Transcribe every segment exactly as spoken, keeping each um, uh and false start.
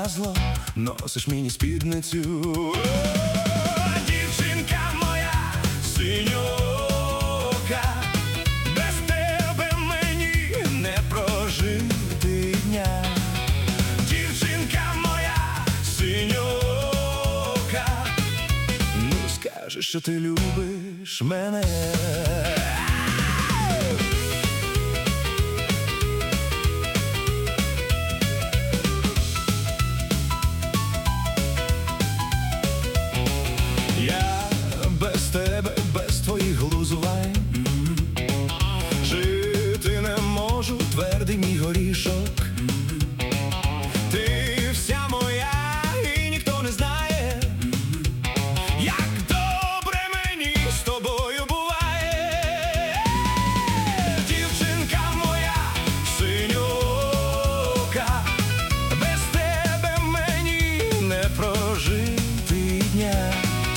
назло носиш мені спідницю. Дівчинка моя синьока, без тебе мені не прожити дня. Дівчинка моя синьока, ну скажи, що ти любиш мене. Без тебе, без твоїх глузувань жити не можу, твердий мій горішок. Ти вся моя і ніхто не знає, як добре мені з тобою буває. Дівчинка моя синьока, без тебе мені не прожити дня.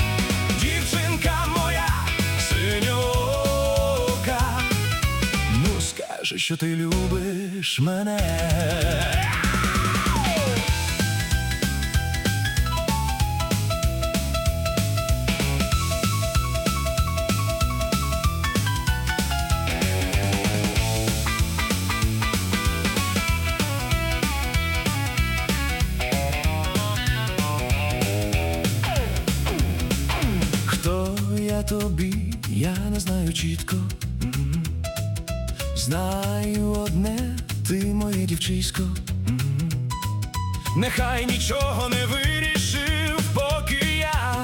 Скажи, що ти любиш мене. Хто я тобі, я не знаю чітко. Знаю одне, ти моє дівчисько. Mm-hmm. Нехай нічого не вирішив, поки я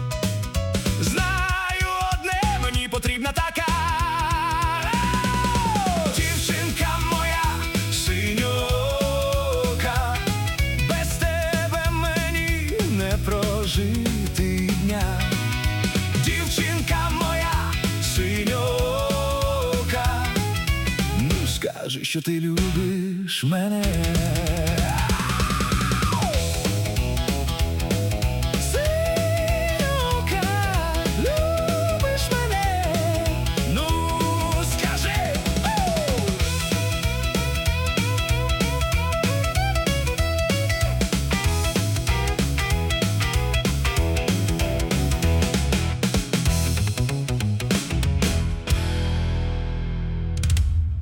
знаю одне, мені потрібна така. Oh! Дівчинка моя синьока, без тебе мені не прожити дня. Дівчинка моя синьока, скажи, що ти любиш мене.